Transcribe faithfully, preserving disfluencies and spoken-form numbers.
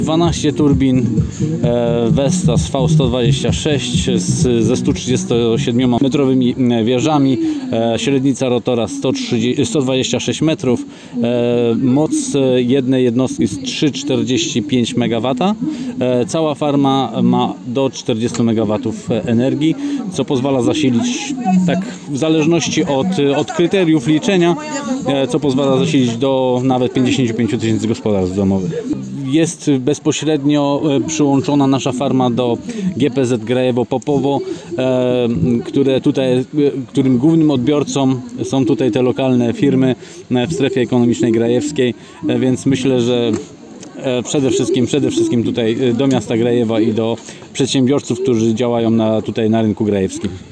dwanaście turbin Vestas V sto dwadzieścia sześć z, ze sto trzydziestosiedmiometrowymi wieżami, średnica rotora sto dwadzieścia sześć metrów, moc jednej jednostki jest trzy przecinek czterdzieści pięć megawatów, cała farma ma do czterdziestu megawatów energii, co pozwala zasilić, tak w zależności od, od kryteriów liczenia, co pozwala zasilić do nawet pięćdziesięciu pięciu tysięcy gospodarstw domowych. Jest bezpośrednio przyłączona nasza farma do G P Z Grajewo-Popowo, które tutaj, którym głównym odbiorcą są tutaj te lokalne firmy w strefie ekonomicznej grajewskiej, więc myślę, że przede wszystkim, przede wszystkim tutaj do miasta Grajewa i do przedsiębiorców, którzy działają na, tutaj na rynku grajewskim.